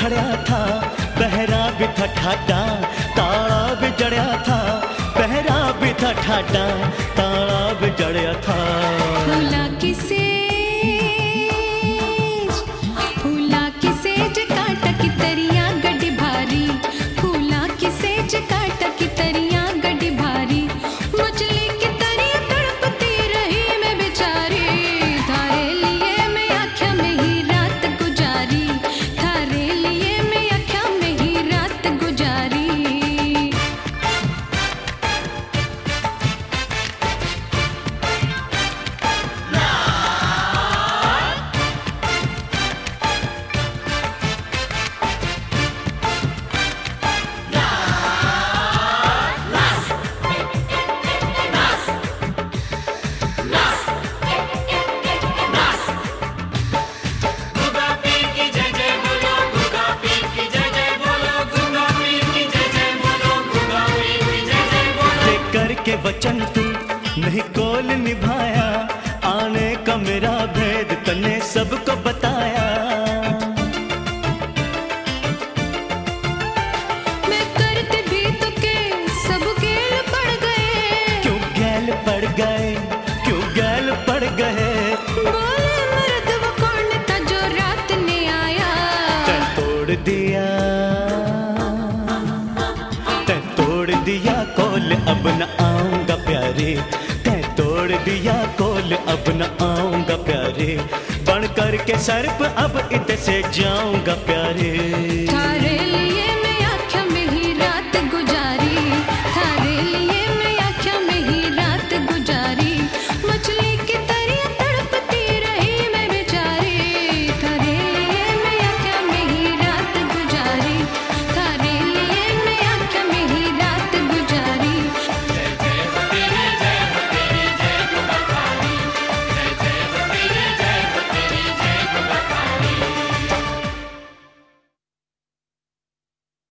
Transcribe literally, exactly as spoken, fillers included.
खड़ा था, पहरा भी था ठाडा, ताला भी जड़िया था, पहरा भी था ठाडा, ताला भी जड़िया था। फूला किसे फूला किसे काटा की तरिया गड्डी भारी, फूला किसे काटा की तरिया गड्डी भारी, मछली की तरिया तड़पती रही मैं बेचारी, थारे लिए मैं आँखों में ही रात गुजारी, थारे लिए मैं आँखों में ही रात गुजारी। के वचन तू नहीं कोल निभाया, आने का मेरा भेद तने सबको बताया। मैं करते भी तो के सब गैल पड़ गए, क्यों गैल पड़ गए, क्यों गैल पड़ गए, बोले मर्द वो कौन था जो रात ने आया, तै तोड़ दिया, तै तोड़ दिया कोल अब न आऊंगा प्यारे, तै तोड़ दिया कोल अब न आऊंगा प्यारे, बन कर के सर्प अब इधर से जाऊंगा प्यारे।